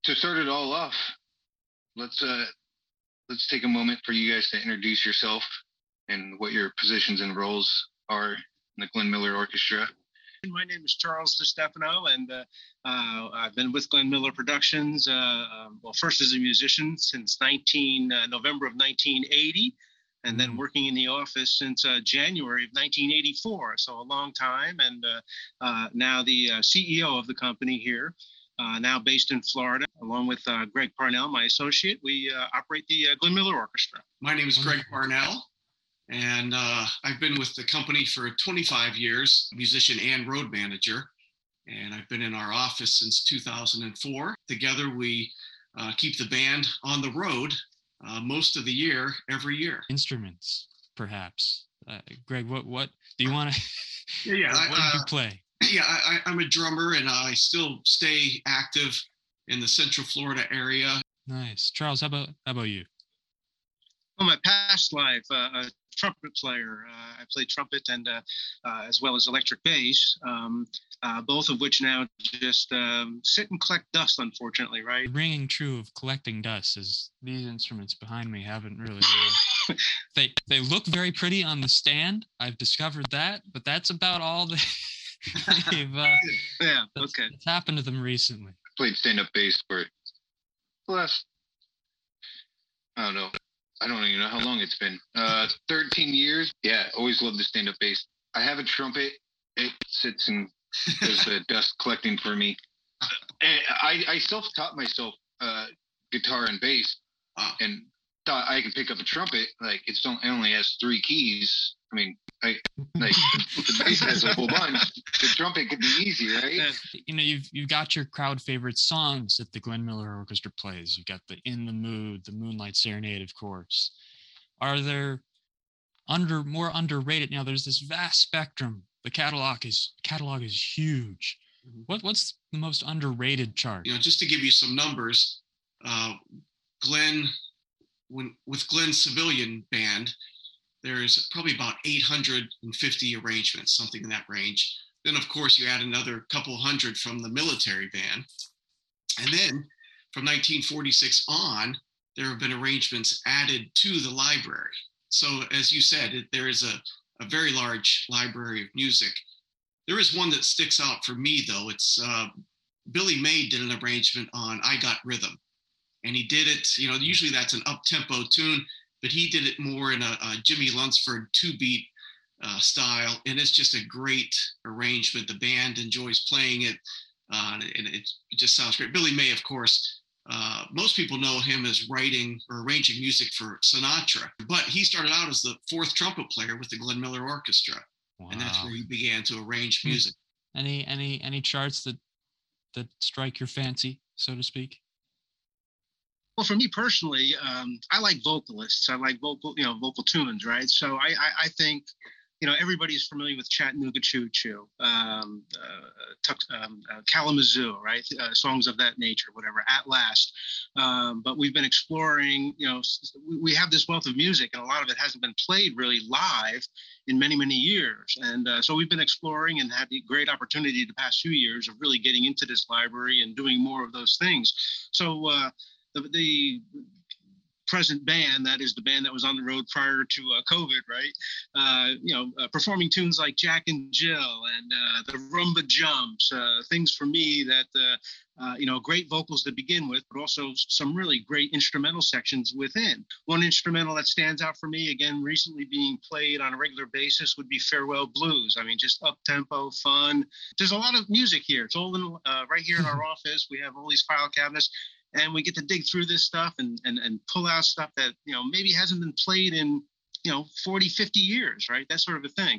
To start it all off, let's uh let's take a moment for you guys to introduce yourself and what your positions and roles are in the Glenn Miller Orchestra. My name is Charles DeStefano, and I've been with Glenn Miller Productions, first as a musician since November of 1980, and then working in the office since January of 1984, so a long time, and now the CEO of the company here, now based in Florida, along with Greg Parnell, my associate. We operate the Glenn Miller Orchestra. My name is Greg Parnell, and I've been with the company for 25 years, musician and road manager, and I've been in our office since 2004. Together, we keep the band on the road most of the year, every year. Instruments, perhaps. Greg, what do you want to? What do you play? Yeah, I'm a drummer, and I still stay active in the Central Florida area. Nice, Charles. How about you? Well, my past life, a trumpet player. I played trumpet and as well as electric bass, both of which now just sit and collect dust, unfortunately, right? Ringing true of collecting dust is these instruments behind me haven't really. They look very pretty on the stand. I've discovered that, but that's about all that's happened to them recently. I played stand-up bass for the last, I don't even know how long it's been. 13 years. Yeah, always loved the stand-up bass. I have a trumpet. It sits and does the dust collecting for me. And I self-taught myself guitar and bass, and thought I could pick up a trumpet. Like it only has 3 keys. I mean, the bass has a whole bunch. The trumpet could be easy, right? You know, you've got your crowd favorite songs that the Glenn Miller Orchestra plays. You've got the In the Mood, the Moonlight Serenade, of course. Are there more underrated? Now, there's this vast spectrum. The catalog is huge. What's the most underrated chart? You know, just to give you some numbers, with Glenn's civilian band, there's probably about 850 arrangements, something in that range. Then, of course, you add another couple hundred from the military band. And then from 1946 on, there have been arrangements added to the library. So as you said, there is a very large library of music. There is one that sticks out for me, though. It's Billy May did an arrangement on I Got Rhythm. And he did it, you know, usually that's an up-tempo tune, but he did it more in a Jimmy Lunsford 2-beat style, and it's just a great arrangement. The band enjoys playing it, and it just sounds great. Billy May, of course, most people know him as writing or arranging music for Sinatra, but he started out as the 4th trumpet player with the Glenn Miller Orchestra, and that's where he began to arrange music. Any charts that strike your fancy, so to speak? Well, for me personally, I like vocalists. I like vocal tunes, right? So I think, you know, everybody's familiar with Chattanooga Choo Choo, Kalamazoo, right? Songs of that nature, whatever, At Last. But we've been exploring, you know, we have this wealth of music, and a lot of it hasn't been played really live in many, many years. And so we've been exploring and had the great opportunity the past few years of really getting into this library and doing more of those things. So, the present band, that is the band that was on the road prior to COVID, right? Performing tunes like Jack and Jill and the Rumba Jumps, things for me that, great vocals to begin with, but also some really great instrumental sections within. One instrumental that stands out for me, again, recently being played on a regular basis, would be Farewell Blues. I mean, just up-tempo, fun. There's a lot of music here. It's all in, right here in our office. We have all these file cabinets. And we get to dig through this stuff and pull out stuff that, you know, maybe hasn't been played in, 40, 50 years, right? That sort of a thing.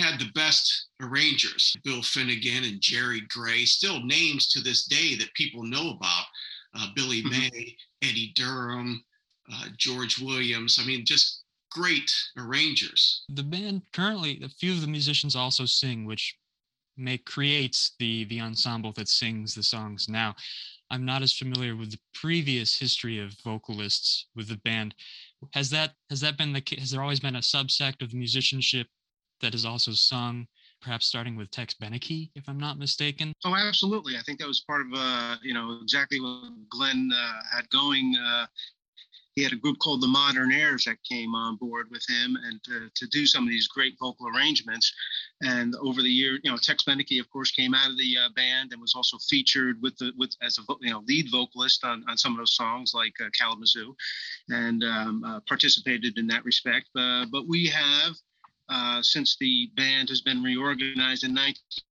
had the best arrangers, Bill Finnegan and Jerry Gray, still names to this day that people know about. Billy May, Eddie Durham, George Williams. I mean, just great arrangers. The band currently, a few of the musicians also sing, which creates the ensemble that sings the songs now. I'm not as familiar with the previous history of vocalists with the band. Has that been the case? Has there always been a subsect of musicianship that has also sung, perhaps starting with Tex Beneke, if I'm not mistaken? Oh, absolutely. I think that was part of exactly what Glenn had going. He had a group called the Modern Airs that came on board with him and to do some of these great vocal arrangements. And over the year, Tex Beneke, of course, came out of the band and was also featured as a lead vocalist on some of those songs like Kalamazoo, and participated in that respect. But we have, since the band has been reorganized in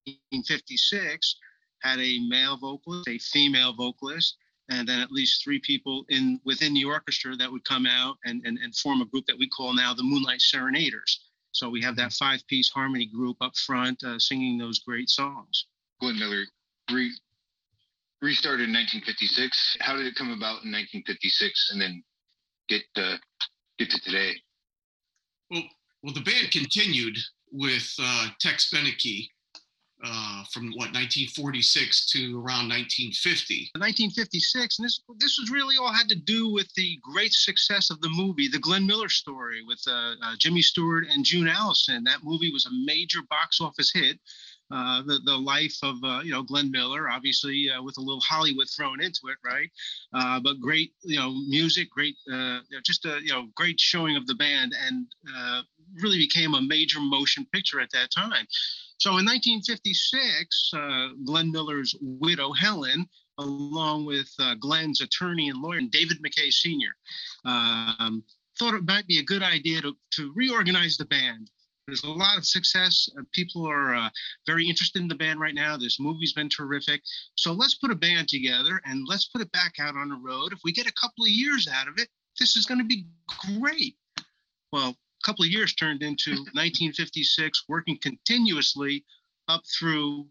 1956, had a male vocalist, a female vocalist, and then at least three people within the orchestra that would come out and form a group that we call now the Moonlight Serenaders. So we have that 5-piece harmony group up front singing those great songs. Glenn Miller restarted in 1956. How did it come about in 1956 and then get to today? Well, the band continued with Tex Beneke from 1946 to around 1950. 1956, and this was really all had to do with the great success of the movie, The Glenn Miller Story, with Jimmy Stewart and June Allison. That movie was a major box office hit. The life of Glenn Miller, obviously with a little Hollywood thrown into it, right? But great music, great great showing of the band, and really became a major motion picture at that time. So in 1956, Glenn Miller's widow, Helen, along with Glenn's attorney and lawyer, David McKay Sr., thought it might be a good idea to reorganize the band. There's a lot of success. People are very interested in the band right now. This movie's been terrific. So let's put a band together and let's put it back out on the road. If we get a couple of years out of it, this is going to be great. Well, a couple of years turned into 1956, working continuously up through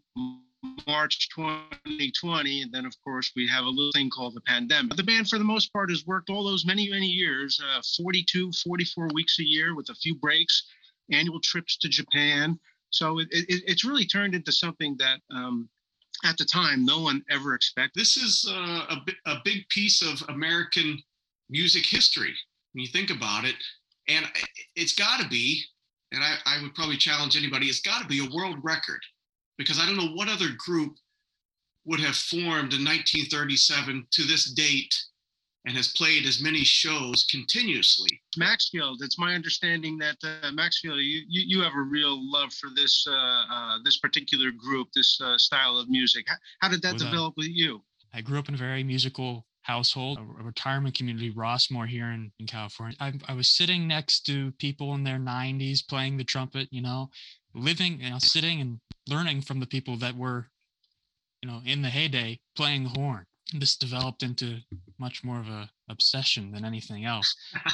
March 2020. And then, of course, we have a little thing called the pandemic. The band, for the most part, has worked all those many, many years, 42, 44 weeks a year with a few breaks, annual trips to Japan. So it's really turned into something that at the time no one ever expected. This is a big piece of American music history when you think about it. And it's got to be, and I would probably challenge anybody, it's got to be a world record, because I don't know what other group would have formed in 1937 to this date and has played as many shows continuously. Maxfield, it's my understanding that Maxfield, you have a real love for this particular group, this style of music. How did that develop with you? I grew up in a very musical household, a retirement community, Rossmore here in California. I was sitting next to people in their 90s playing the trumpet, living, sitting and learning from the people that were, in the heyday playing the horn. This developed into much more of a obsession than anything else,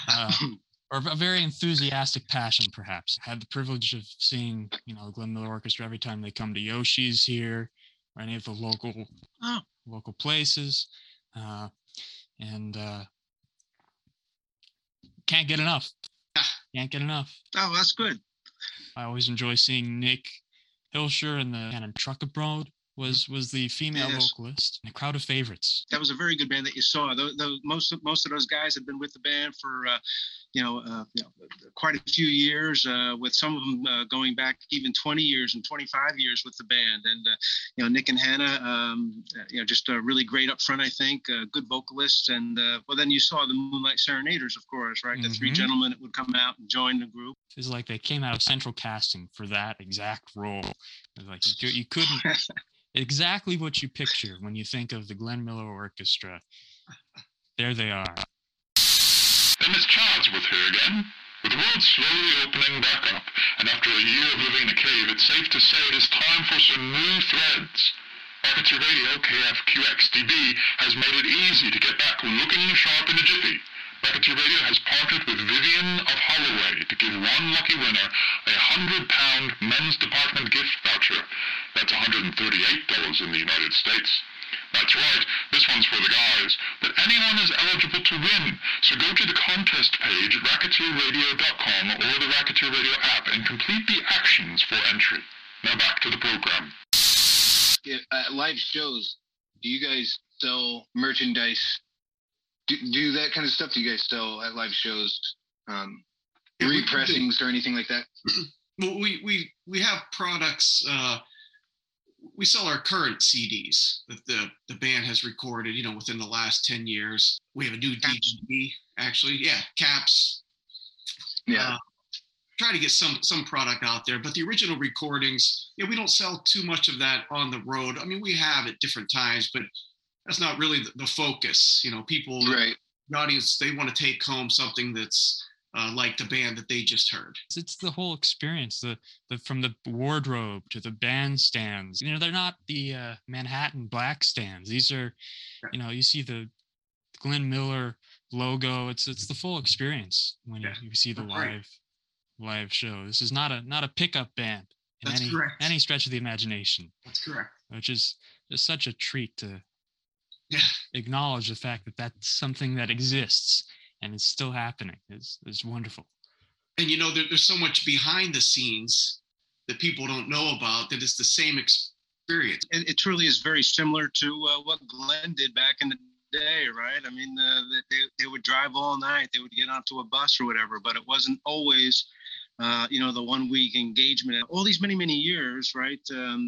or a very enthusiastic passion, perhaps. I had the privilege of seeing, the Glenn Miller Orchestra every time they come to Yoshi's here or any of the local places. And can't get enough. Oh, that's good. I always enjoy seeing Nick Hilscher and the Canon Truckerbrode was the female vocalist. And a crowd of favorites. That was a very good band that you saw. Most of those guys have been with the band for quite a few years, with some of them going back even 20 years and 25 years with the band. And Nick and Hannah, just really great up front, I think, good vocalists. And then you saw the Moonlight Serenaders, of course, right? The three gentlemen that would come out and join the group. It's like they came out of central casting for that exact role. It was like you couldn't. Exactly what you picture when you think of the Glenn Miller Orchestra. There they are. Then it's Charles with her again. With the world slowly opening back up, and after a year of living in a cave, it's safe to say it is time for some new threads. Rocketry Radio, KFQXDB, has made it easy to get back looking sharp in a jiffy. Racketeer Radio has partnered with Vivian of Holloway to give one lucky winner a £100 men's department gift voucher. That's $138 in the United States. That's right, this one's for the guys, but anyone is eligible to win. So go to the contest page at racketeerradio.com or the Racketeer Radio app and complete the actions for entry. Now back to the program. At live shows, do you guys sell merchandise? Do that kind of stuff? Do you guys sell at live shows? Repressings or anything like that? Well, we have products. We sell our current CDs that the band has recorded, within the last 10 years. We have a new DVD, actually. Yeah, caps. Yeah. Try to get some product out there, but the original recordings, we don't sell too much of that on the road. I mean, we have at different times, but that's not really the focus. People, right. The audience, they want to take home something that's like the band that they just heard. It's the whole experience, the from the wardrobe to the bandstands. They're not the Manhattan Black stands. These are, you see the Glenn Miller logo. It's the full experience when you see the live show. This is not a pickup band in any stretch of the imagination. That's correct. Which is just such a treat to acknowledge the fact that that's something that exists and it's still happening. It's wonderful. And there's so much behind the scenes that people don't know about that it's the same experience. It truly is very similar to what Glenn did back in the day, right? I mean, they would drive all night. They would get onto a bus or whatever, but it wasn't always, the 1 week engagement. All these many, many years, right?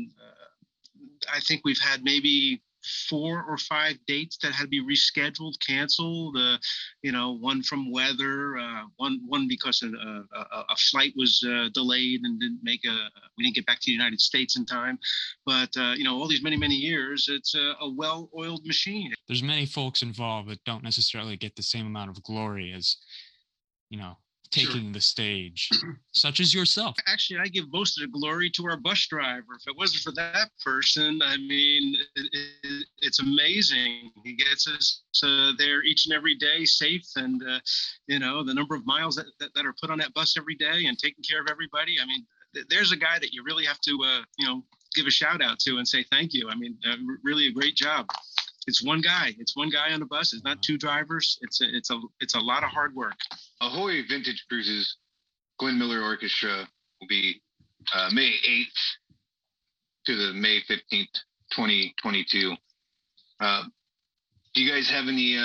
I think we've had maybe 4 or 5 dates that had to be rescheduled, canceled. One from weather, one because a flight was delayed and we didn't get back to the United States in time. But all these many, many years, it's a well-oiled machine. There's many folks involved that don't necessarily get the same amount of glory as taking the stage, such as yourself. Actually, I give most of the glory to our bus driver. If it wasn't for that person, I mean, it's amazing. He gets us there each and every day safe, and the number of miles that are put on that bus every day and taking care of everybody. I mean, there's a guy that you really have to give a shout out to and say thank you. I mean, really a great job. It's one guy. It's one guy on the bus. It's not 2 drivers. It's a lot of hard work. Ahoy Vintage Cruises Glenn Miller Orchestra will be May 8th to the May 15th, 2022. Do you guys have any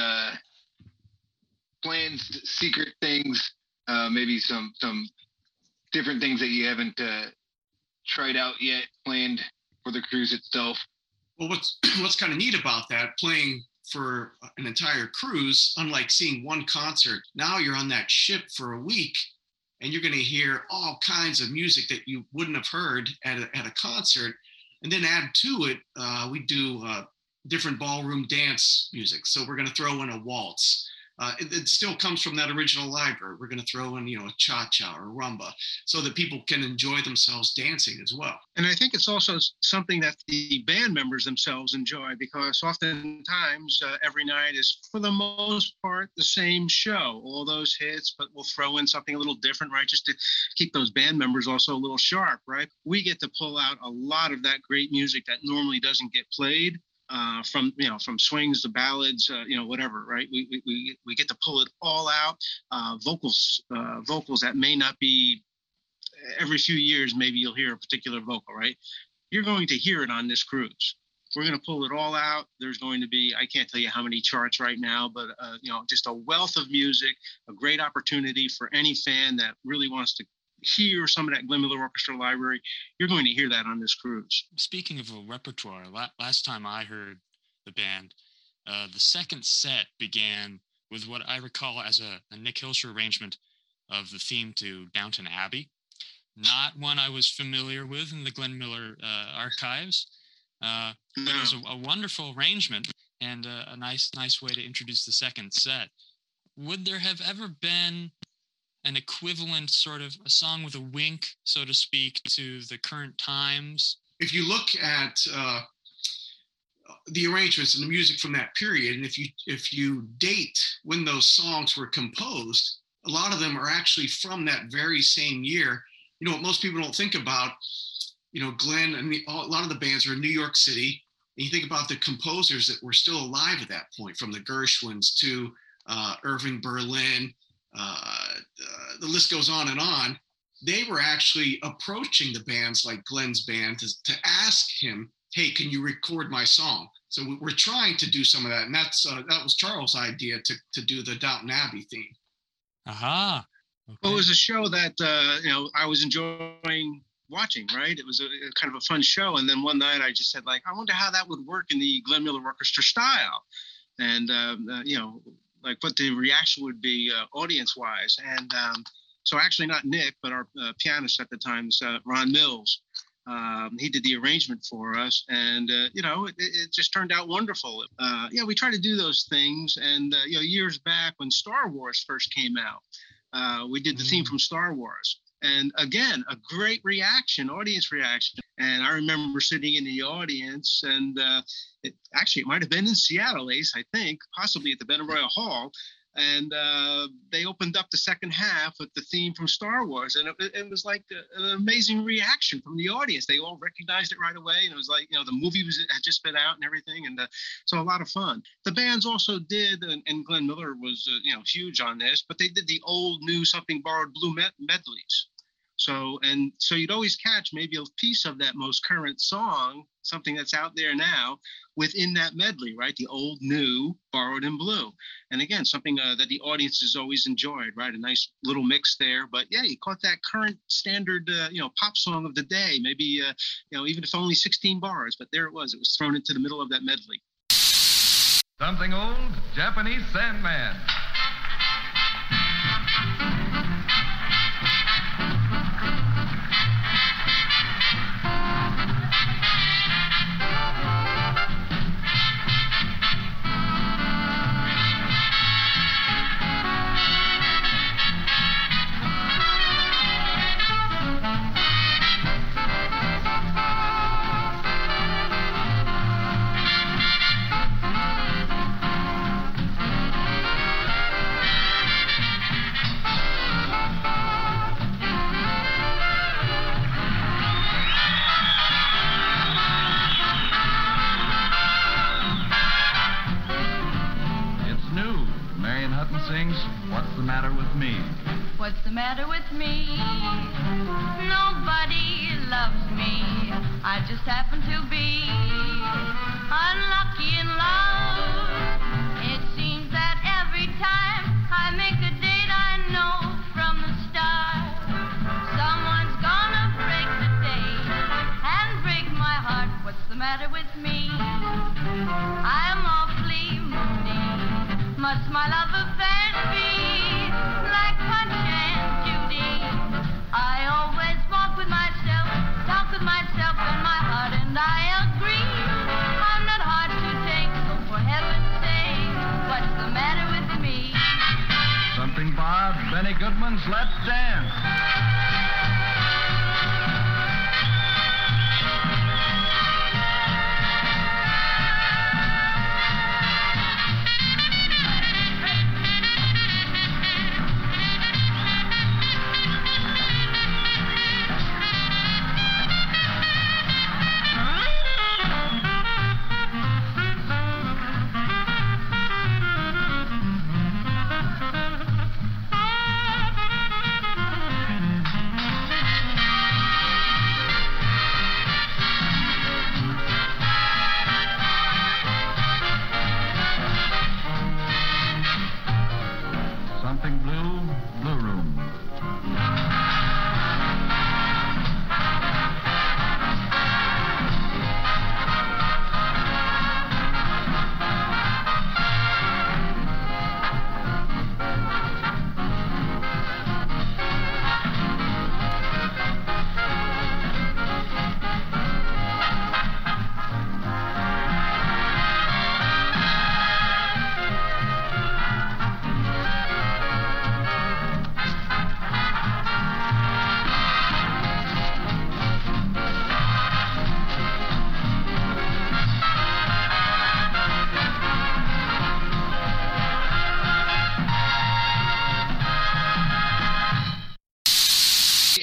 plans, secret things, maybe some different things that you haven't tried out yet, planned for the cruise itself? Well, what's kind of neat about that, playing for an entire cruise, unlike seeing one concert, now you're on that ship for a week and you're going to hear all kinds of music that you wouldn't have heard at a concert. And then add to it, we do different ballroom dance music. So we're going to throw in a waltz. It still comes from that original library. We're going to throw in, a cha-cha or rumba so that people can enjoy themselves dancing as well. And I think it's also something that the band members themselves enjoy, because oftentimes every night is, for the most part, the same show, all those hits, but we'll throw in something a little different, right? Just to keep those band members also a little sharp, right? We get to pull out a lot of that great music that normally doesn't get played. From swings to ballads, whatever, right? We get to pull it all out. Vocals that may not be every few years. Maybe you'll hear a particular vocal, right? You're going to hear it on this cruise. We're going to pull it all out. There's going to be, I can't tell you how many charts right now, but just a wealth of music, a great opportunity for any fan that really wants to hear some of that Glenn Miller Orchestra library. You're going to hear that on this cruise. Speaking of a repertoire, last time I heard the band, the second set began with what I recall as a Nick Hilscher arrangement of the theme to Downton Abbey. Not one I was familiar with in the Glenn Miller archives, but it was a wonderful arrangement and a nice way to introduce the second set. Would there have ever been an equivalent, sort of a song with a wink, so to speak, to the current times? If you look at the arrangements and the music from that period. And if you date when those songs were composed, a lot of them are actually from that very same year. You know, what most people don't think about, you know, Glenn and a lot of the bands are in New York City. And you think about the composers that were still alive at that point, from the Gershwins to Irving Berlin, the list goes on and on. They were actually approaching the bands like Glenn's band to ask him, hey, can you record my song? So we're trying to do some of that. And that was Charles' idea to do the Downton Abbey theme. Aha. Okay. Well, it was a show that, I was enjoying watching, right? It was a kind of a fun show. And then one night I just said, like, I wonder how that would work in the Glenn Miller Orchestra style. And, like what the reaction would be audience-wise. And so actually not Nick, but our pianist at the time, Ron Mills. He did the arrangement for us, and it just turned out wonderful. We try to do those things, and years back when Star Wars first came out, we did the theme from Star Wars, and again, a great reaction, audience reaction. And I remember sitting in the audience, and it might have been in Seattle, Ace, I think, possibly at the Benaroya Hall. And they opened up the second half with the theme from Star Wars. And it was like an amazing reaction from the audience. They all recognized it right away. And it was like, the movie had just been out and everything. And so a lot of fun. The bands also did, and Glenn Miller was, huge on this, but they did the old, new, something borrowed blue medleys. So you'd always catch maybe a piece of that most current song, something that's out there now, within that medley, right? The old, new, borrowed in blue. And again, something that the audience has always enjoyed, right? A nice little mix there. But yeah, you caught that current standard, pop song of the day, maybe, even if only 16 bars, but there it was. It was thrown into the middle of that medley. Something old, Japanese Sandman. Sings, What's the Matter with Me? What's the matter with me? Nobody loves me. I just happen to be unlucky in love. It seems that every time I make a date, I know from the start someone's gonna break the date and break my heart. What's the matter with me? I'm awfully moody. Must my love affair be like Punch and Judy? I always walk with myself, talk with myself in my heart, and I agree I'm not hard to take, so for heaven's sake, what's the matter with me? Something Bob, Benny Goodman's Let's Dance.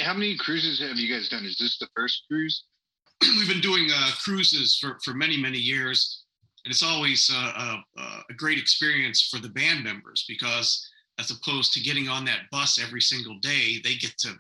how many cruises have you guys done? Is this the first cruise? We've been doing cruises for many years, and it's always a great experience for the band members, because as opposed to getting on that bus every single day, they get to,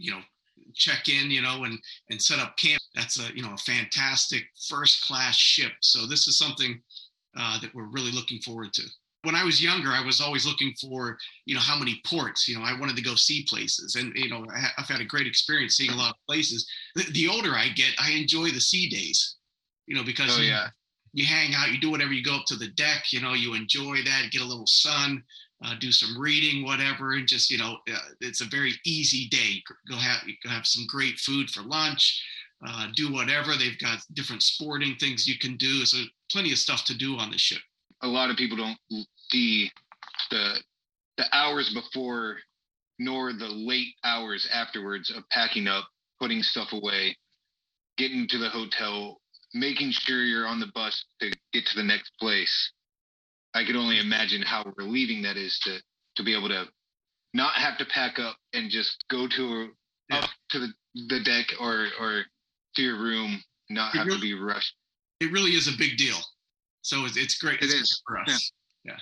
check in, and set up camp. That's a fantastic first class ship. So this is something that we're really looking forward to. When I was younger, I was always looking for, how many ports. I wanted to go see places, and I've had a great experience seeing a lot of places. The older I get, I enjoy the sea days, because you hang out, you do whatever, you go up to the deck, you enjoy that, get a little sun, do some reading, whatever, and just it's a very easy day. Go have some great food for lunch, do whatever. They've got different sporting things you can do, so plenty of stuff to do on the ship. A lot of people don't see the hours before nor the late hours afterwards of packing up, putting stuff away, getting to the hotel, making sure you're on the bus to get to the next place. I could only imagine how relieving that is to be able to not have to pack up and just go up to the deck or to your room, not have to be rushed. It really is a big deal. So it's great. It is for us. Yeah.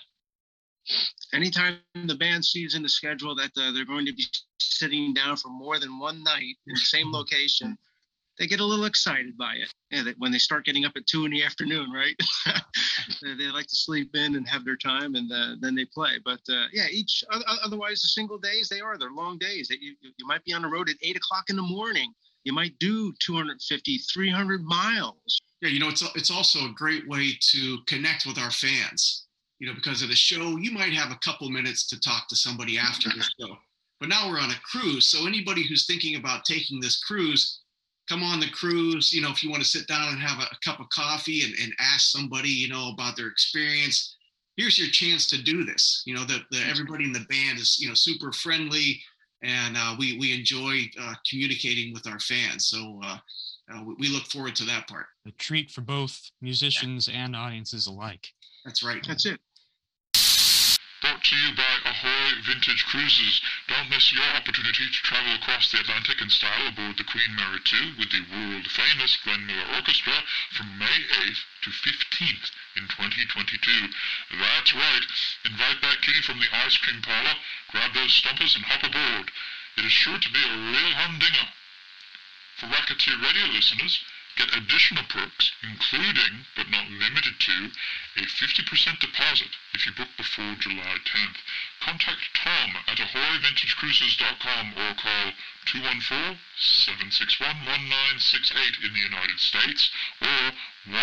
Anytime the band sees in the schedule that they're going to be sitting down for more than one night in the same location, they get a little excited by it. Yeah, when they start getting up at 2 p.m, right? They like to sleep in and have their time, and then they play. But otherwise, the single days, they're long days. You might be on the road at 8 o'clock in the morning. You might do 250, 300 miles. Yeah, it's also a great way to connect with our fans, because of the show, you might have a couple minutes to talk to somebody after the show. But now we're on a cruise, so anybody who's thinking about taking this cruise, come on the cruise. If you want to sit down and have a cup of coffee and ask somebody, about their experience, here's your chance to do this. Everybody in the band is, super friendly, and we enjoy communicating with our fans. So we look forward to that part. A treat for both musicians and audiences alike. That's right. That's it. Brought to you by Ahoy Vintage Cruises. Don't miss your opportunity to travel across the Atlantic in style aboard the Queen Mary 2 with the world-famous Glenn Miller Orchestra from May 8th to 15th in 2022. That's right. Invite that kitty from the ice cream parlor, grab those stumpers, and hop aboard. It is sure to be a real humdinger. For Racketeer Radio listeners, get additional perks, including, but not limited to, a 50% deposit if you book before July 10th. Contact Tom at ahoyvintagecruises.com or call 214-761-1968 in the United States or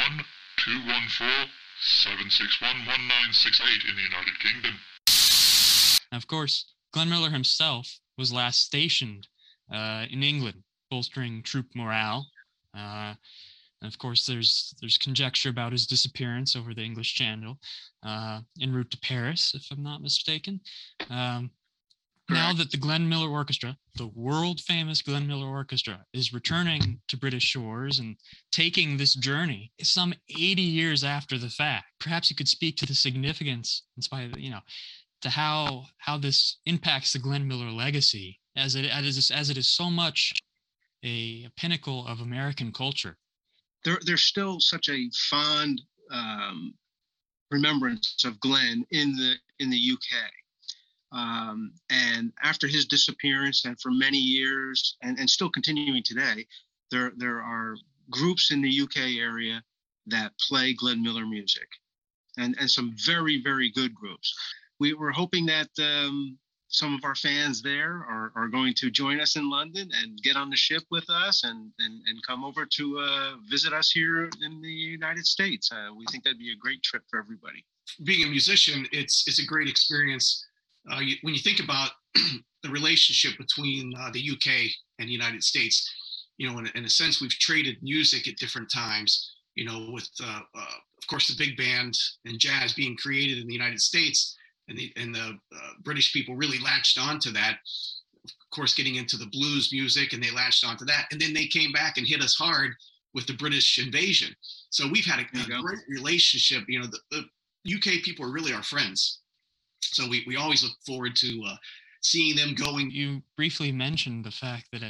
1-214-761-1968 in the United Kingdom. Of course, Glenn Miller himself was last stationed in England, bolstering troop morale. And of course, there's conjecture about his disappearance over the English Channel en route to Paris, if I'm not mistaken. Now that the Glenn Miller Orchestra, the world-famous Glenn Miller Orchestra, is returning to British shores and taking this journey some 80 years after the fact, perhaps you could speak to the significance, in spite of, to how this impacts the Glenn Miller legacy, as it is so much a pinnacle of American culture. There's still such a fond remembrance of Glenn in the UK. And after his disappearance, and for many years, and still continuing today, there are groups in the UK area that play Glenn Miller music, and some very, very good groups. We were hoping that some of our fans there are going to join us in London and get on the ship with us and come over to visit us here in the United States. We think that'd be a great trip for everybody. Being a musician, it's a great experience. When you think about the relationship between the UK and the United States, in a sense, we've traded music at different times, with, of course, the big band and jazz being created in the United States, and the British people really latched onto that, of course, getting into the blues music, and they latched onto that. And then they came back and hit us hard with the British invasion. So we've had a great relationship. The UK people are really our friends. So we always look forward to seeing them going. You briefly mentioned the fact that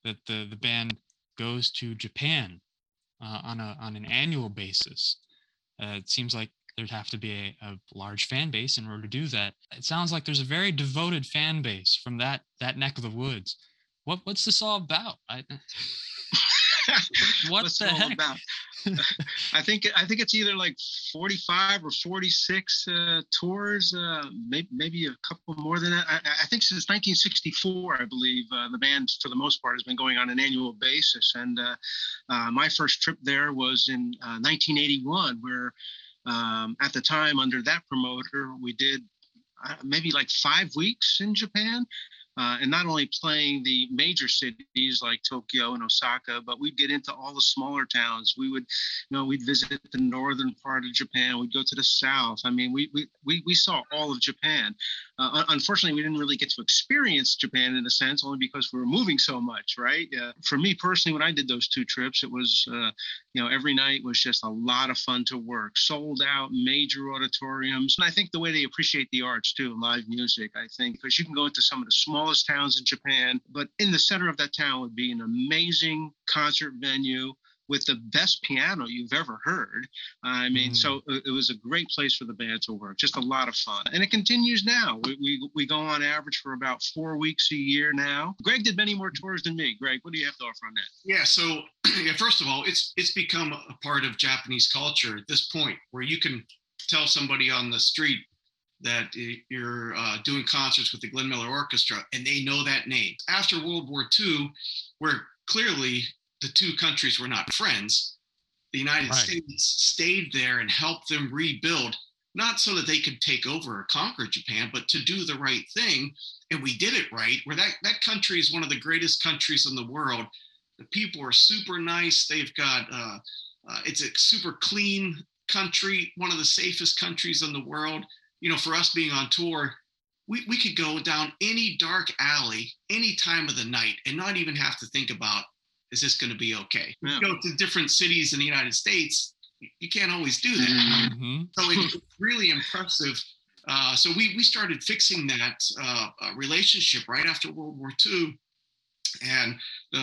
that the band goes to Japan on an annual basis. It seems like there'd have to be a large fan base in order to do that. It sounds like there's a very devoted fan base from that neck of the woods. What's this all about? What's the heck? About? I think it's either like 45 or 46 tours, maybe a couple more than that. I think since 1964, I believe the band, for the most part, has been going on an annual basis. And my first trip there was in 1981, where at the time, under that promoter, we did maybe like 5 weeks in Japan. And not only playing the major cities like Tokyo and Osaka, but we'd get into all the smaller towns. We would, we'd visit the northern part of Japan. We'd go to the south. I mean, we saw all of Japan. Unfortunately, we didn't really get to experience Japan in a sense, only because we were moving so much, right? For me personally, when I did those 2 trips, it was, every night was just a lot of fun to work. Sold out, major auditoriums. And I think the way they appreciate the arts too, live music, I think, because you can go into some of the smallest towns in Japan, but in the center of that town would be an amazing concert venue with the best piano you've ever heard. I mean, so it was a great place for the band to work. Just a lot of fun. And it continues now. We go on average for about 4 weeks a year now. Greg did many more tours than me. Greg, what do you have to offer on that? Yeah, so first of all, it's become a part of Japanese culture at this point, where you can tell somebody on the street that you're doing concerts with the Glenn Miller Orchestra, and they know that name. After World War II, where clearly the 2 countries were not friends, the United States stayed there and helped them rebuild, not so that they could take over or conquer Japan, but to do the right thing. And we did it right, where that country is one of the greatest countries in the world. The people are super nice. They've got, it's a super clean country, one of the safest countries in the world. For us being on tour, we could go down any dark alley any time of the night and not even have to think about, is this going to be okay? Yeah. Go to different cities in the United States, you can't always do that. Mm-hmm. So it's really impressive. So we started fixing that relationship right after World War II. And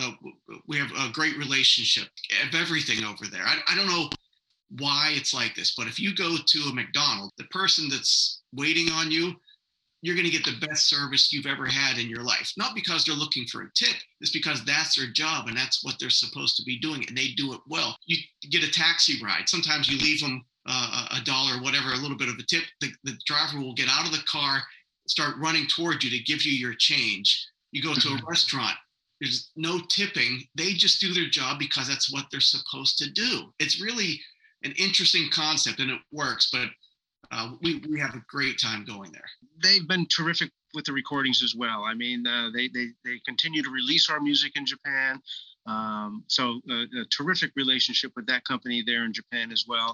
we have a great relationship of everything over there. I don't know why it's like this, but if you go to a McDonald's, the person that's waiting on you, you're going to get the best service you've ever had in your life. Not because they're looking for a tip, it's because that's their job and that's what they're supposed to be doing, and they do it well. You get a taxi ride. Sometimes you leave them $1, whatever, a little bit of a tip. The driver will get out of the car, start running toward you to give you your change. You go to a restaurant, there's no tipping. They just do their job because that's what they're supposed to do. It's really an interesting concept, and it works, but we have a great time going there. They've been terrific with the recordings as well. I mean, they continue to release our music in Japan. So a terrific relationship with that company there in Japan as well.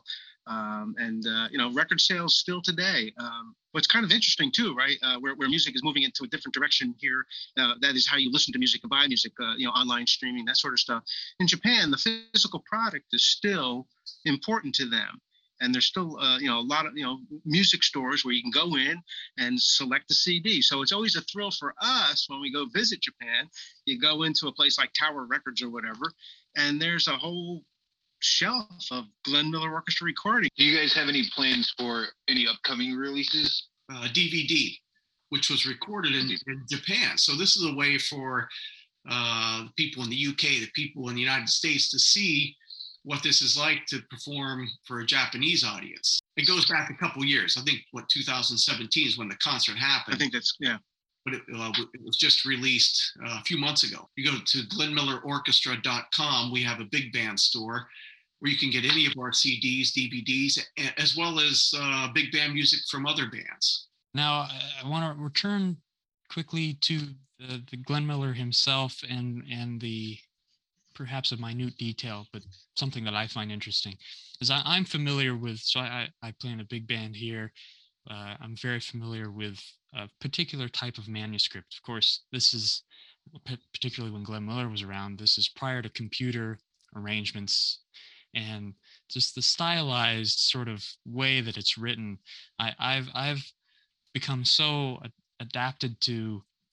Record sales still today. What's kind of interesting too, right? Where music is moving into a different direction here. That is how you listen to music and buy music, online streaming, that sort of stuff. In Japan, the physical product is still important to them. And there's still, a lot of, music stores where you can go in and select the CD. So it's always a thrill for us when we go visit Japan. You go into a place like Tower Records or whatever, and there's a whole shelf of Glenn Miller Orchestra recording. Do you guys have any plans for any upcoming releases? DVD, which was recorded in Japan. So this is a way for people in the UK, the people in the United States to see what this is like to perform for a Japanese audience. It goes back a couple years. I think 2017 is when the concert happened. I think that's, yeah. But it was just released a few months ago. You go to glennmillerorchestra.com. We have a big band store where you can get any of our CDs, DVDs, as well as big band music from other bands. Now, I want to return quickly to the Glenn Miller himself and the perhaps a minute detail, but something that I find interesting is I'm familiar with, so I play in a big band here. I'm very familiar with a particular type of manuscript. Of course, this is particularly when Glenn Miller was around, this is prior to computer arrangements and just the stylized sort of way that it's written. I've become so adapted to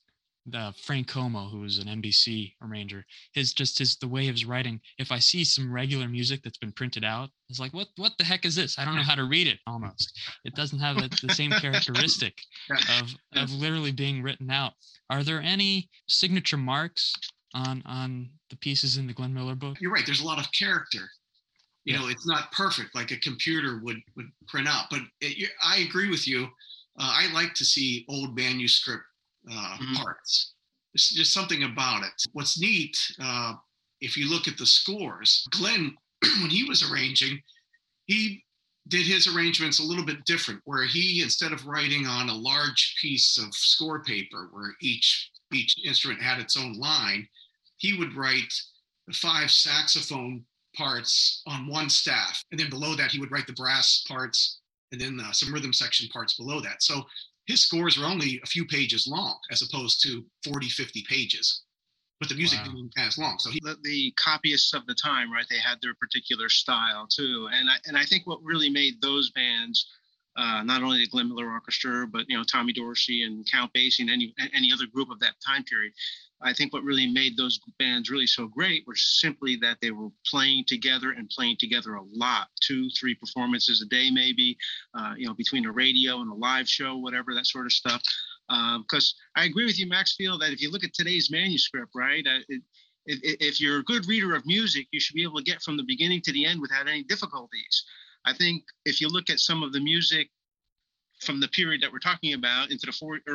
Frank Como, who was an NBC arranger, his the way of his writing. If I see some regular music that's been printed out, it's like, what the heck is this? I don't know how to read it. Almost, it doesn't have the same characteristic of literally being written out. Are there any signature marks on the pieces in the Glenn Miller book? You're right. There's a lot of character. You know, it's not perfect like a computer would print out. But I agree with you. I like to see old manuscript parts. There's just something about it. What's neat, if you look at the scores, Glenn, when he was arranging, he did his arrangements a little bit different, where he, instead of writing on a large piece of score paper where each instrument had its own line, he would write the 5 saxophone parts on one staff. And then below that, he would write the brass parts and then some rhythm section parts below that. So his scores were only a few pages long as opposed to 40, 50 pages. But the music didn't as long. So the copyists of the time, right, they had their particular style too. And I think what really made those bands, not only the Glenn Miller Orchestra, but, you know, Tommy Dorsey and Count Basie and any other group of that time period, I think what really made those bands really so great was simply that they were playing together a lot, 2-3 performances a day, maybe, you know, between a radio and a live show, whatever, that sort of stuff. Because I agree with you, Maxfield, that if you look at today's manuscript, right, if you're a good reader of music, you should be able to get from the beginning to the end without any difficulties. I think if you look at some of the music from the period that we're talking about into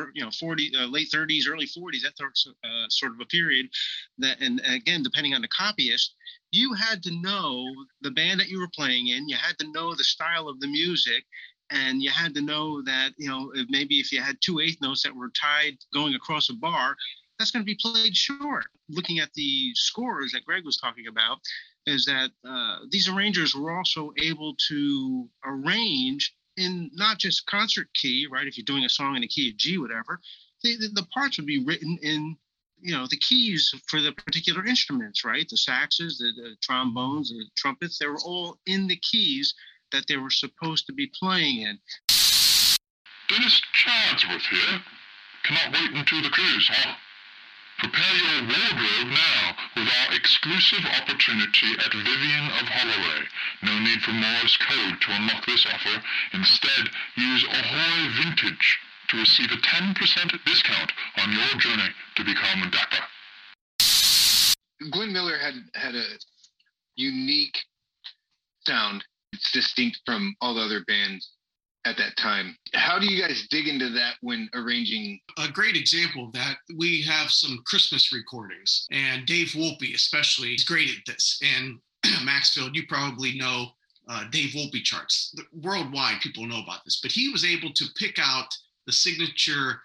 the late 30s, early 40s, that's sort of a period that, and again, depending on the copyist, you had to know the band that you were playing in, you had to know the style of the music, and you had to know that, you know, maybe if you had 2 eighth notes that were tied going across a bar, that's going to be played short. Looking at the scores that Greg was talking about, is that these arrangers were also able to arrange in not just concert key, right? If you're doing a song in a key of G, whatever, the parts would be written in, you know, the keys for the particular instruments, right? The saxes, the trombones, the trumpets, they were all in the keys that they were supposed to be playing in. Dennis Chadsworth here. Cannot wait until the cruise, huh? Prepare your wardrobe now with our exclusive opportunity at Vivian of Holloway. No need for Morse code to unlock this offer. Instead, use Ahoy Vintage to receive a 10% discount on your journey to become dapper. Glenn Miller had a unique sound. It's distinct from all the other bands at that time. How do you guys dig into that when arranging? A great example of that, we have some Christmas recordings, and Dave Wolpe especially is great at this. And Maxfield, you probably know Dave Wolpe charts. Worldwide, people know about this, but he was able to pick out the signature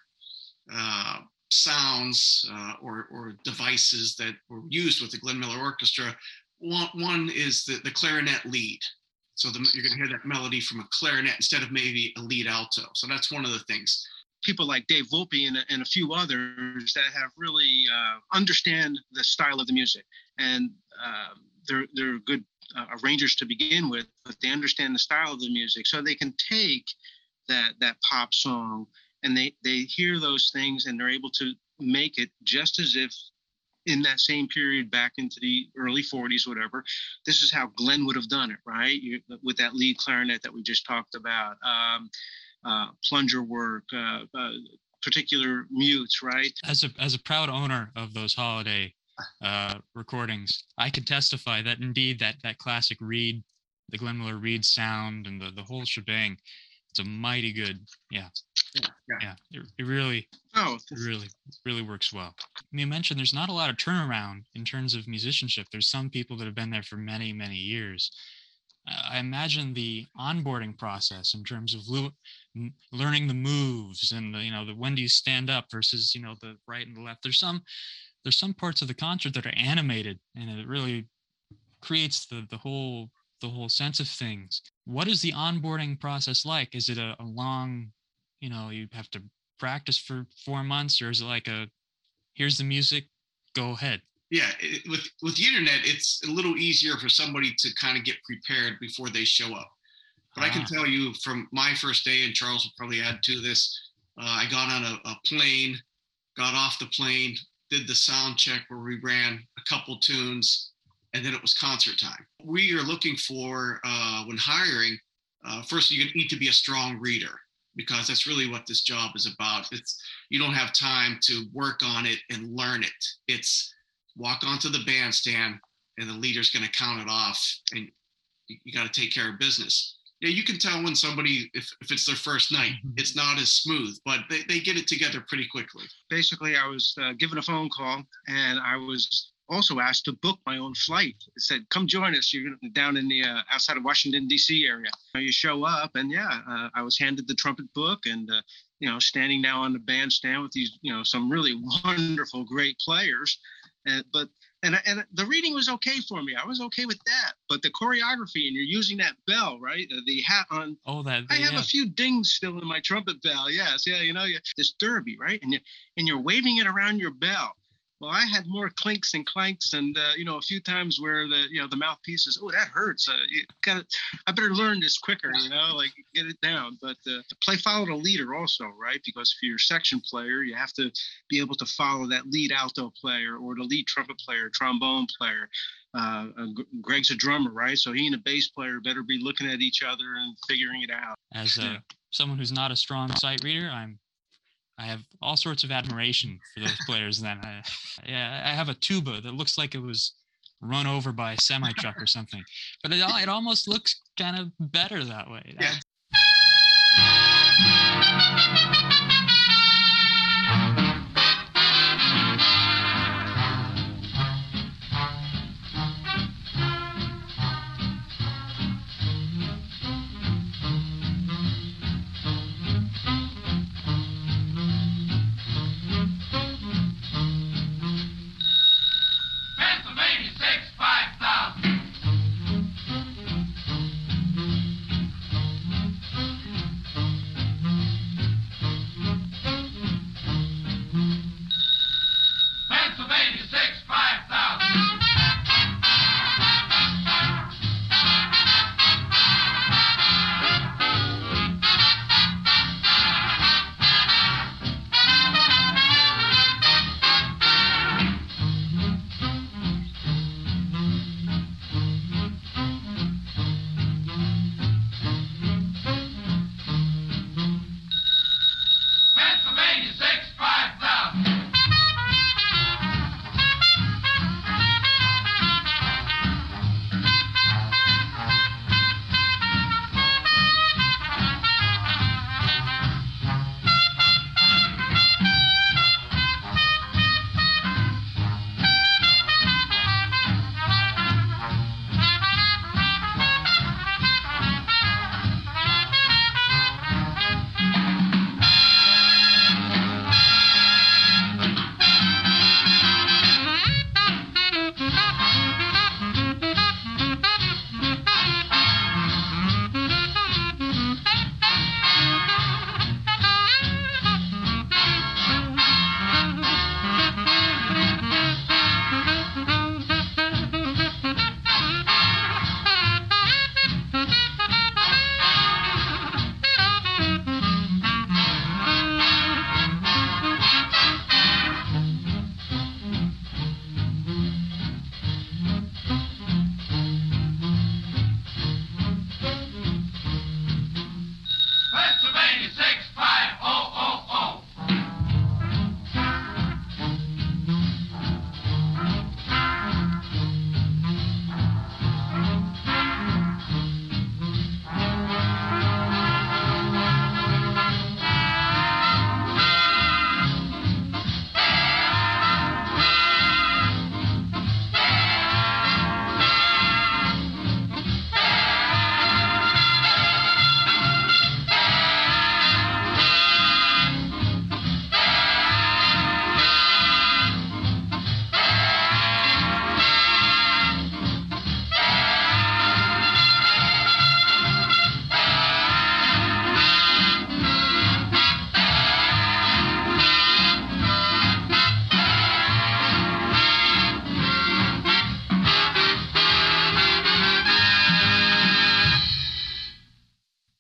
sounds or devices that were used with the Glenn Miller Orchestra. One is the clarinet lead. So you're going to hear that melody from a clarinet instead of maybe a lead alto. So that's one of the things. People like Dave Wolpe and a few others that have really understand the style of the music. And they're good arrangers to begin with, but they understand the style of the music. So they can take that pop song and they hear those things and they're able to make it just as if in that same period back into the early 40s, whatever. This is how Glenn would have done it, right? With that lead clarinet that we just talked about, plunger work, particular mutes, right? As a proud owner of those holiday recordings, I can testify that indeed that classic Reed, the Glenn Miller Reed sound and the whole shebang, it's a mighty good, yeah. It really works well. You mentioned there's not a lot of turnaround in terms of musicianship. There's some people that have been there for many, many years. I imagine the onboarding process in terms of learning the moves and the when do you stand up versus the right and the left. There's some parts of the concert that are animated, and it really creates the whole sense of things. What is the onboarding process like? Is it a long, you have to practice for 4 months, or is it like here's the music, go ahead? Yeah, with the internet, it's a little easier for somebody to kind of get prepared before they show up. But I can tell you from my first day, and Charles will probably add to this, I got on a plane got off the plane, did the sound check where we ran a couple tunes, and then it was concert time. We are looking for, when hiring, first you need to be a strong reader, because that's really what this job is about. You don't have time to work on it and learn it. It's walk onto the bandstand and the leader's going to count it off, and you got to take care of business. Yeah, you can tell when somebody, if it's their first night, it's not as smooth, but they get it together pretty quickly. Basically, I was given a phone call, and I was also asked to book my own flight. It said, come join us. You're down in the outside of Washington, D.C. area. You show up, and I was handed the trumpet book, and standing now on the bandstand with these, some really wonderful, great players. But the reading was okay for me. I was okay with that. But the choreography, and you're using that bell, right? The hat on. Oh, I have a few dings still in my trumpet bell. Yes, this derby, right? And you're waving it around your bell. Well, I had more clinks and clanks, and a few times where the mouthpieces. Oh, that hurts. I better learn this quicker. Get it down. But follow the leader also, right? Because if you're a section player, you have to be able to follow that lead alto player or the lead trumpet player, trombone player. Greg's a drummer, right? So he and the bass player better be looking at each other and figuring it out. As someone who's not a strong sight reader, I have all sorts of admiration for those players. Then I have a tuba that looks like it was run over by a semi-truck or something, but it almost looks kind of better that way. Yeah.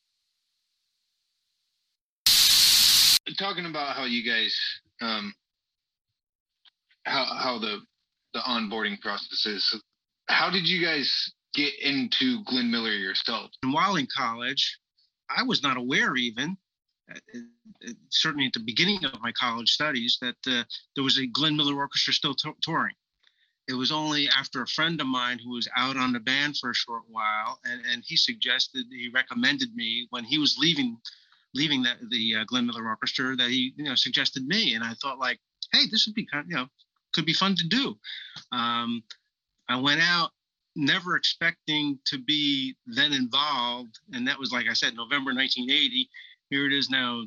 Talking about how you guys how the onboarding process is. So how did you guys get into Glenn Miller yourself? And while in college, I was not aware even, certainly at the beginning of my college studies, that there was a Glenn Miller Orchestra still touring. It was only after a friend of mine who was out on the band for a short while, and he recommended me when he was leaving the Glenn Miller Orchestra, that he suggested me, and I thought, like, hey, this would be could be fun to do. I went out never expecting to be then involved, and that was, like I said, November 1980. Here it is now,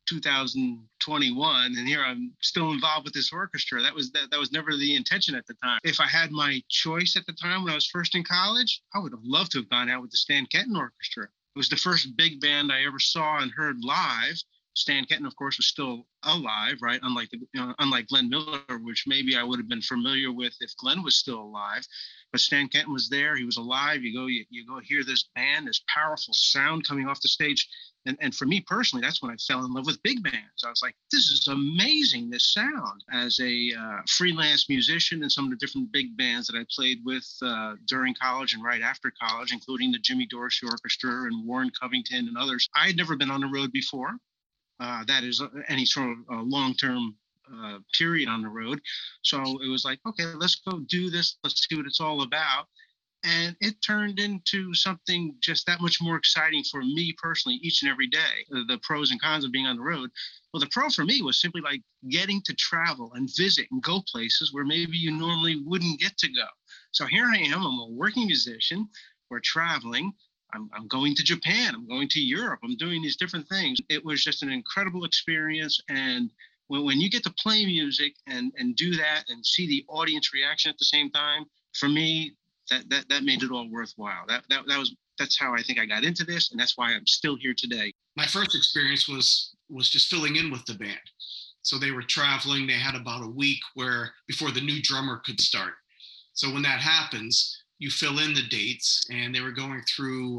2021, and here I'm still involved with this orchestra. That was never the intention at the time. If I had my choice at the time when I was first in college, I would have loved to have gone out with the Stan Kenton Orchestra. It was the first big band I ever saw and heard live. Stan Kenton, of course, was still alive, right? Unlike Glenn Miller, which maybe I would have been familiar with if Glenn was still alive. But Stan Kenton was there. He was alive. You go hear this band, this powerful sound coming off the stage. And for me personally, that's when I fell in love with big bands. I was like, this is amazing, this sound. As a freelance musician in some of the different big bands that I played with during college and right after college, including the Jimmy Dorsey Orchestra and Warren Covington and others, I had never been on the road before. That is any sort of long-term period on the road. So it was like, okay, let's go do this. Let's see what it's all about. And it turned into something just that much more exciting for me personally each and every day. The pros and cons of being on the road. Well, the pro for me was simply like getting to travel and visit and go places where maybe you normally wouldn't get to go. So here I am. I'm a working musician. We're traveling. I'm going to Japan. I'm going to Europe. I'm doing these different things. It was just an incredible experience. And when you get to play music and do that and see the audience reaction at the same time, for me, that made it all worthwhile. That's how I think I got into this, and that's why I'm still here today. My first experience was just filling in with the band. So they were traveling. They had about a week before the new drummer could start. So when that happens, you fill in the dates, and they were going through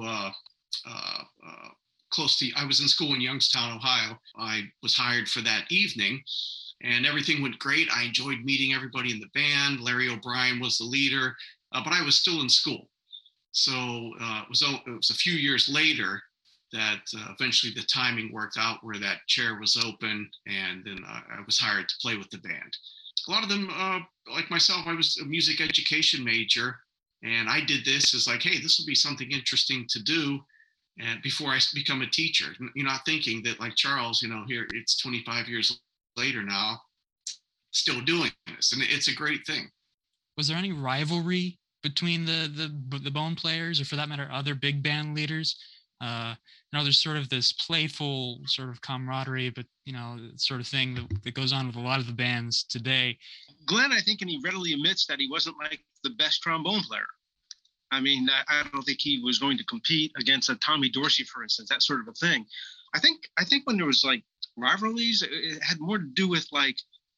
close to. I was in school in Youngstown, Ohio. I was hired for that evening. And everything went great. I enjoyed meeting everybody in the band. Larry O'Brien was the leader. But I was still in school. So it was a few years later that eventually the timing worked out where that chair was open, and then I was hired to play with the band. A lot of them, like myself, I was a music education major, and I did this as like, hey, this will be something interesting to do, and before I become a teacher. You're not thinking that, like Charles, here it's 25 years later now, still doing this, and it's a great thing. Was there any rivalry between the Bone players, or for that matter, other big band leaders? There's sort of this playful sort of camaraderie, but sort of thing that goes on with a lot of the bands today. Glenn, I think, and he readily admits that he wasn't like the best trombone player. I mean, I don't think he was going to compete against a Tommy Dorsey, for instance, that sort of a thing. I think when there was like rivalries, it had more to do with like,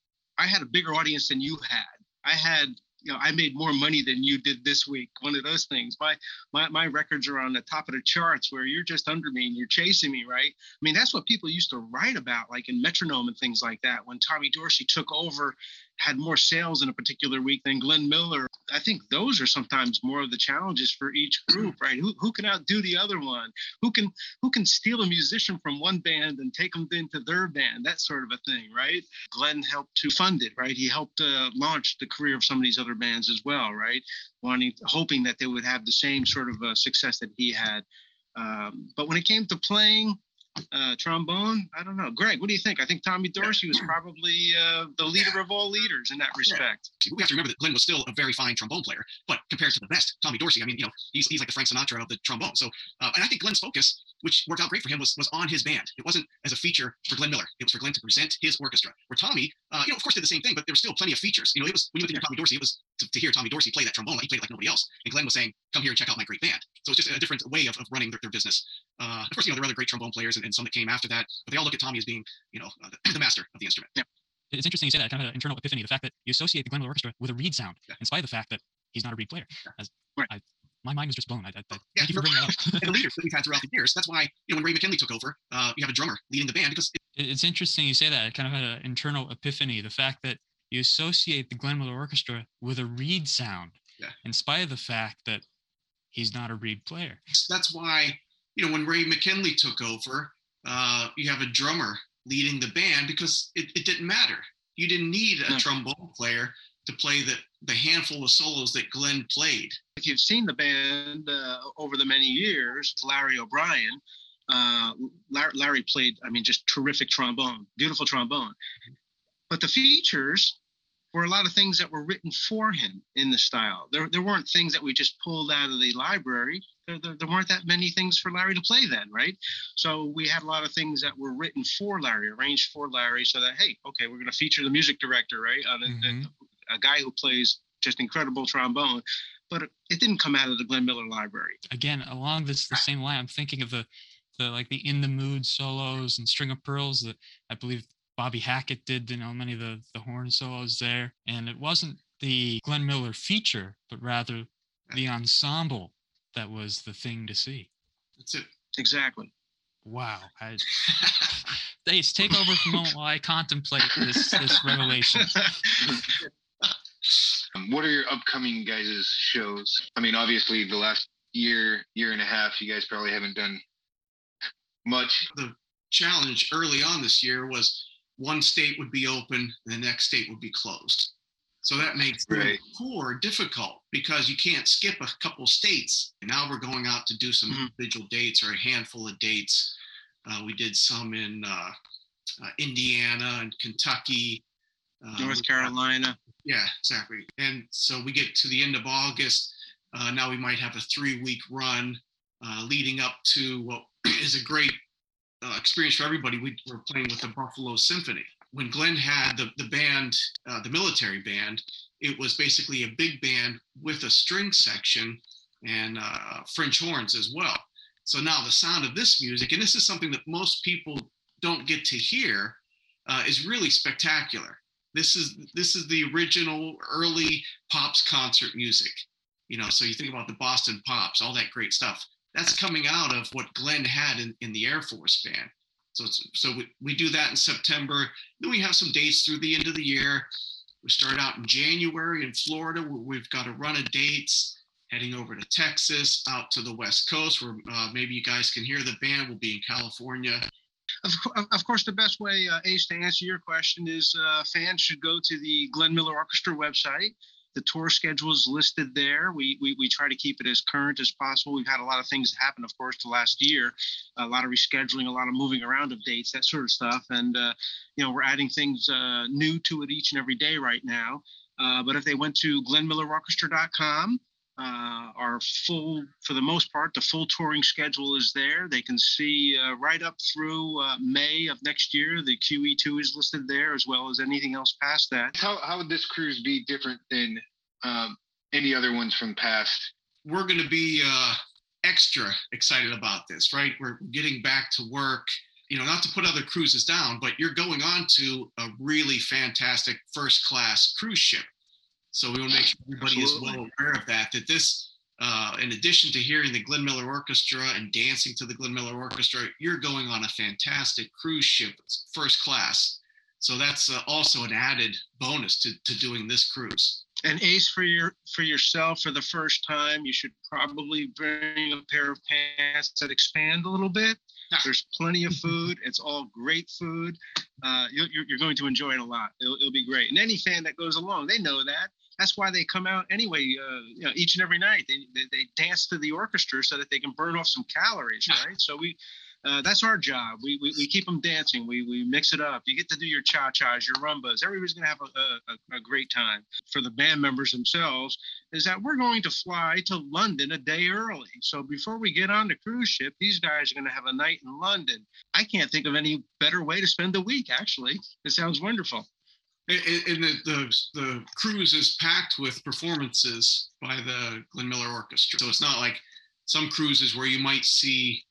I had a bigger audience than you had. I made more money than you did this week. One of those things. My records are on the top of the charts where you're just under me and you're chasing me, right? I mean, that's what people used to write about, like in Metronome and things like that. When Tommy Dorsey took over, had more sales in a particular week than Glenn Miller. I think those are sometimes more of the challenges for each group, right? Who can outdo the other one? Who can steal a musician from one band and take them into their band? That sort of a thing, right? Glenn helped to fund it, right? He helped launch the career of some of these other bands as well, right? Hoping that they would have the same sort of success that he had. But when it came to playing trombone, I don't know. Greg, what do you think? I think Tommy Dorsey was probably the leader of all leaders in that respect. We have to remember that Glenn was still a very fine trombone player, but compared to the best, Tommy Dorsey, I mean, he's like the Frank Sinatra of the trombone. So, and I think Glenn's focus, which worked out great for him, was on his band. It wasn't as a feature for Glenn Miller. It was for Glenn to present his orchestra. Where Tommy, of course, did the same thing, but there were still plenty of features. It was when you went to hear Tommy Dorsey, it was to hear Tommy Dorsey play that trombone. He played it like nobody else. And Glenn was saying, "Come here and check out my great band." So it's just a different way of running their business. Of course, there are other great trombone players and some that came after that, but they all look at Tommy as being, the master of the instrument. Yeah. It's interesting you say that, kind of an internal epiphany, the fact that you associate the Glenn Miller Orchestra with a reed sound, in spite of the fact that he's not a reed player. Right. My mind was just blown. Thank you for bringing that up. And the leaders that we've had throughout the years. That's why, when Ray McKinley took over, you have a drummer leading the band because it's interesting you say that. It kind of had an internal epiphany. The fact that you associate the Glenn Miller Orchestra with a reed sound, in spite of the fact that he's not a reed player. That's why, when Ray McKinley took over, you have a drummer leading the band, because it didn't matter. You didn't need a trombone player to play the handful of solos that Glenn played. If you've seen the band over the many years, Larry O'Brien, Larry played, just terrific trombone, beautiful trombone. But the features were a lot of things that were written for him in the style. There weren't things that we just pulled out of the library. There weren't that many things for Larry to play then, right? So we had a lot of things that were written for Larry, arranged for Larry, so that, hey, okay, we're going to feature the music director, right? A guy who plays just incredible trombone. But it didn't come out of the Glenn Miller library. Again, along the same line, I'm thinking of the In the Mood solos and String of Pearls that I believe Bobby Hackett did, many of the horn solos there. And it wasn't the Glenn Miller feature, but rather the ensemble that was the thing to see. That's it. Exactly. Wow. Dace, take over for a moment while I contemplate this revelation. What are your upcoming guys' shows? Obviously the last year and a half, you guys probably haven't done much. The challenge early on this year was one state would be open and the next state would be closed. So that makes the tour difficult, because you can't skip a couple states. And now we're going out to do some individual dates, or a handful of dates. We did some in Indiana and Kentucky. North Carolina. Yeah, exactly. And so we get to the end of August. Now we might have a 3-week run leading up to what is a great experience for everybody. We're playing with the Buffalo Symphony. When Glenn had the band, the military band, it was basically a big band with a string section and French horns as well. So now the sound of this music, and this is something that most people don't get to hear, is really spectacular. This is the original early Pops concert music. So you think about the Boston Pops, all that great stuff. That's coming out of what Glenn had in the Air Force Band. So we do that in September. Then we have some dates through the end of the year. We start out in January in Florida, where we've got a run of dates heading over to Texas, out to the West Coast, where maybe you guys can hear the band. Will be in California. Of course, the best way, Ace, to answer your question is fans should go to the Glenn Miller Orchestra website. The tour schedule is listed there. We try to keep it as current as possible. We've had a lot of things happen, of course, the last year, a lot of rescheduling, a lot of moving around of dates, that sort of stuff. And, we're adding things new to it each and every day right now. But if they went to glennmillerorchestra.com, for the most part, the full touring schedule is there. They can see right up through May of next year. The QE2 is listed there, as well as anything else past that. How would this cruise be different than any other ones from past? We're going to be extra excited about this, right? We're getting back to work. Not to put other cruises down, but you're going on to a really fantastic first-class cruise ship. So we want to make sure everybody is well aware of that this, in addition to hearing the Glenn Miller Orchestra and dancing to the Glenn Miller Orchestra, you're going on a fantastic cruise ship, first class. So that's also an added bonus to doing this cruise. And Ace, for yourself, for the first time, you should probably bring a pair of pants that expand a little bit. There's plenty of food. It's all great food. You're going to enjoy it a lot. It'll be great. And any fan that goes along, they know that. That's why they come out anyway. Each and every night they dance to the orchestra so that they can burn off some calories, right? So that's our job. We keep them dancing. We mix it up. You get to do your cha-chas, your rumbas. Everybody's going to have a great time. For the band members themselves, is that we're going to fly to London a day early. So before we get on the cruise ship, these guys are going to have a night in London. I can't think of any better way to spend the week, actually. It sounds wonderful. And the cruise is packed with performances by the Glenn Miller Orchestra. So it's not like some cruises where you might see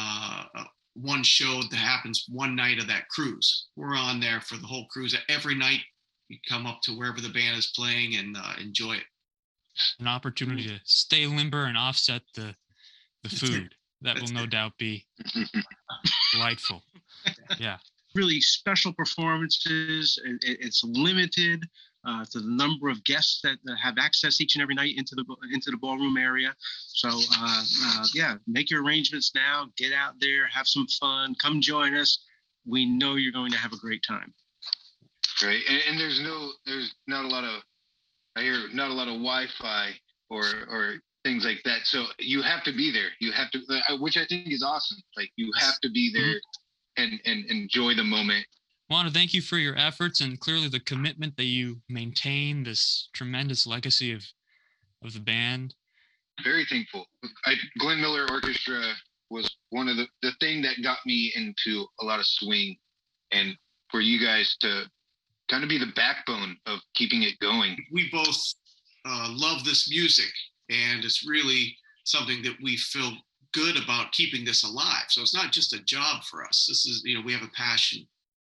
one show that happens one night of that cruise. We're on there for the whole cruise. Every night you come up to wherever the band is playing and enjoy it. An opportunity to stay limber and offset the food. That will no doubt be delightful. Yeah. Really special performances. It's limited. to the number of guests that have access each and every night into the ballroom area. So yeah, make your arrangements now. Get out there, have some fun. Come join us. We know you're going to have a great time. Right, and there's not a lot of, I hear not a lot of Wi-Fi or things like that. So you have to be there. You have to, which I think is awesome. Like, you have to be there and enjoy the moment. I want to thank you for your efforts and clearly the commitment that you maintain this tremendous legacy of the band. Very thankful. Glenn Miller Orchestra was one of the thing that got me into a lot of swing, and for you guys to kind of be the backbone of keeping it going. We both love this music, and it's really something that we feel good about keeping this alive. So it's not just a job for us. This is, we have a passion.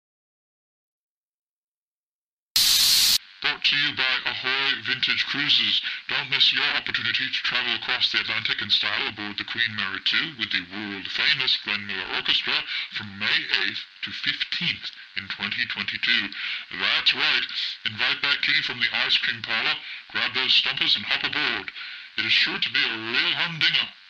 Brought to you by Ahoy Vintage Cruises. Don't miss your opportunity to travel across the Atlantic in style aboard the Queen Mary 2 with the world-famous Glenn Miller Orchestra from May 8th to 15th in 2022. That's right. Invite back Kitty from the ice cream parlor, grab those stumpers and hop aboard. It is sure to be a real humdinger.